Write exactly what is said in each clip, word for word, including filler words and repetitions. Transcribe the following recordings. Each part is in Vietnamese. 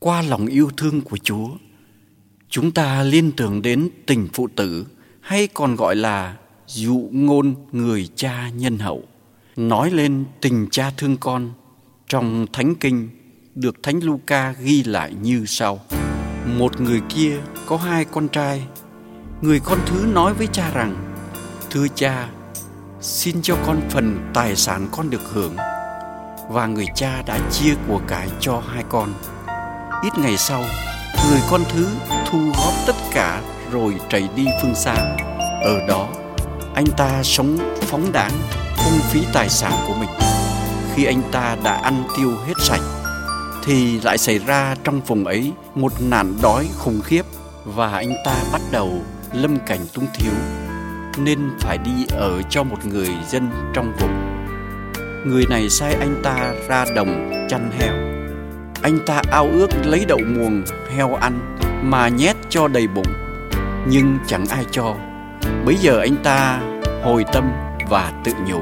qua lòng yêu thương của Chúa, chúng ta liên tưởng đến tình phụ tử, hay còn gọi là dụ ngôn người cha nhân hậu, nói lên tình cha thương con. Trong Thánh Kinh được Thánh Luca ghi lại như sau: một người kia có hai con trai. Người con thứ nói với cha rằng: thưa cha, xin cho con phần tài sản con được hưởng. Và người cha đã chia của cải cho hai con. Ít ngày sau, người con thứ thu góp tất cả rồi chạy đi phương xa. Ở đó, anh ta sống phóng đãng, phung phí tài sản của mình. Khi anh ta đã ăn tiêu hết sạch, thì lại xảy ra trong vùng ấy một nạn đói khủng khiếp, và anh ta bắt đầu lâm cảnh túng thiếu, nên phải đi ở cho một người dân trong vùng. Người này sai anh ta ra đồng chăn heo. Anh ta ao ước lấy đậu muồng heo ăn mà nhét cho đầy bụng, nhưng chẳng ai cho. Bấy giờ anh ta hồi tâm và tự nhủ: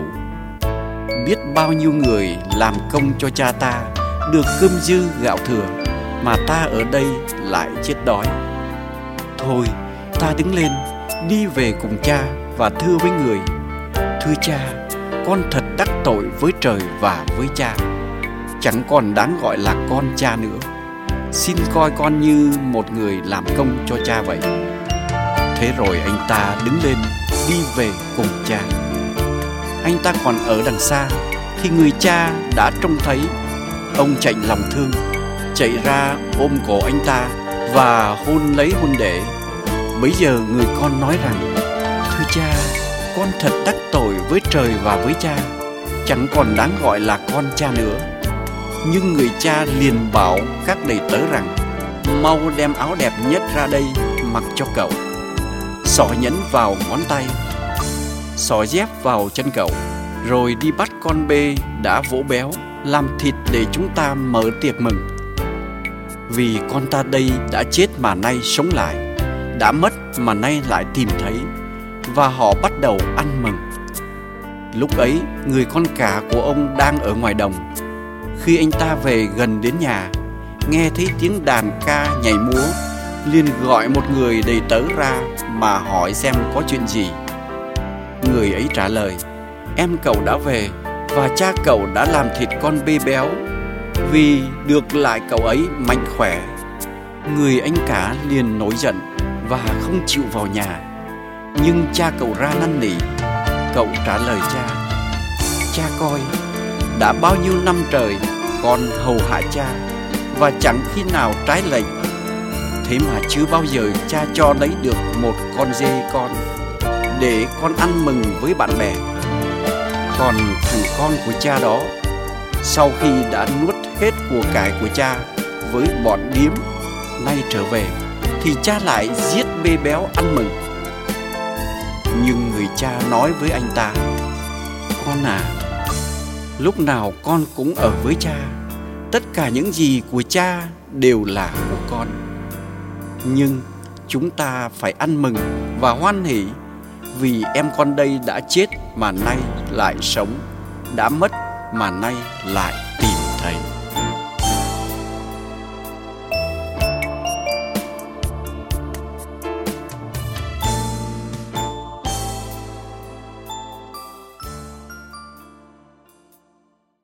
biết bao nhiêu người làm công cho cha ta được cơm dư gạo thừa, mà ta ở đây lại chết đói. Thôi, ta đứng lên, đi về cùng cha và thưa với người: thưa cha, con thật đắc tội với trời và với cha, chẳng còn đáng gọi là con cha nữa. Xin coi con như một người làm công cho cha vậy. Thế rồi anh ta đứng lên, đi về cùng cha. Anh ta còn ở đằng xa thì người cha đã trông thấy. Ông chạy lòng thương, chạy ra ôm cổ anh ta và hôn lấy hôn để. Bấy giờ người con nói rằng: thưa cha, con thật đắc tội với trời và với cha, chẳng còn đáng gọi là con cha nữa. Nhưng người cha liền bảo các đầy tớ rằng: mau đem áo đẹp nhất ra đây mặc cho cậu, xỏ nhẫn vào ngón tay, xỏ dép vào chân cậu, rồi đi bắt con bê đã vỗ béo, làm thịt để chúng ta mở tiệc mừng. Vì con ta đây đã chết mà nay sống lại, đã mất mà nay lại tìm thấy. Và họ bắt đầu ăn mừng. Lúc ấy, người con cả của ông đang ở ngoài đồng. Khi anh ta về gần đến nhà, nghe thấy tiếng đàn ca nhảy múa, liền gọi một người đầy tớ ra mà hỏi xem có chuyện gì. Người ấy trả lời: em cậu đã về, và cha cậu đã làm thịt con bê béo, vì được lại cậu ấy mạnh khỏe. Người anh cả liền nổi giận và không chịu vào nhà. Nhưng cha cậu ra năn nỉ. Cậu trả lời cha: cha coi, đã bao nhiêu năm trời con hầu hạ cha, và chẳng khi nào trái lệnh. Thế mà chưa bao giờ cha cho lấy được một con dê con để con ăn mừng với bạn bè. Còn thằng con của cha đó, sau khi đã nuốt hết của cải của cha với bọn điếm, nay trở về thì cha lại giết bê béo ăn mừng. Nhưng người cha nói với anh ta: con à, lúc nào con cũng ở với cha, tất cả những gì của cha đều là của con. Nhưng chúng ta phải ăn mừng và hoan hỉ, vì em con đây đã chết mà nay lại sống, đã mất mà nay lại tìm thấy.